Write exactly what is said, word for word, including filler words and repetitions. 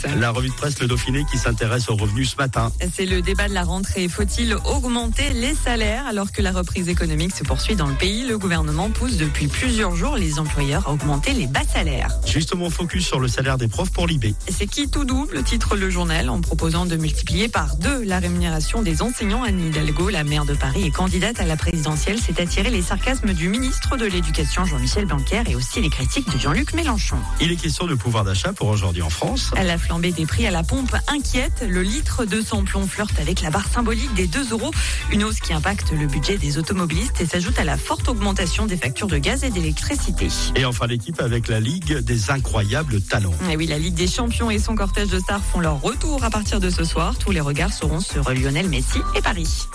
La revue de presse Le Dauphiné qui s'intéresse aux revenus ce matin. C'est le débat de la rentrée. Faut-il augmenter les salaires alors que la reprise économique se poursuit dans le pays? Le gouvernement pousse depuis plusieurs jours les employeurs à augmenter les bas salaires. Justement, focus sur le salaire des profs pour l'I B. C'est qui tout double, titre le journal, en proposant de multiplier par deux la rémunération des enseignants. Anne Hidalgo, la maire de Paris et candidate à la présidentielle, s'est attiré les sarcasmes du ministre de l'Éducation Jean-Michel Blanquer et aussi les critiques de Jean-Luc Mélenchon. Il est question de pouvoir d'achat pour aujourd'hui en France. La flambée des prix à la pompe inquiète. Le litre de samplon flirte avec la barre symbolique des deux euros. Une hausse qui impacte le budget des automobilistes et s'ajoute à la forte augmentation des factures de gaz et d'électricité. Et enfin l'équipe avec la Ligue des incroyables talents. Et oui, la Ligue des champions et son cortège de stars font leur retour à partir de ce soir. Tous les regards seront sur Lionel Messi et Paris.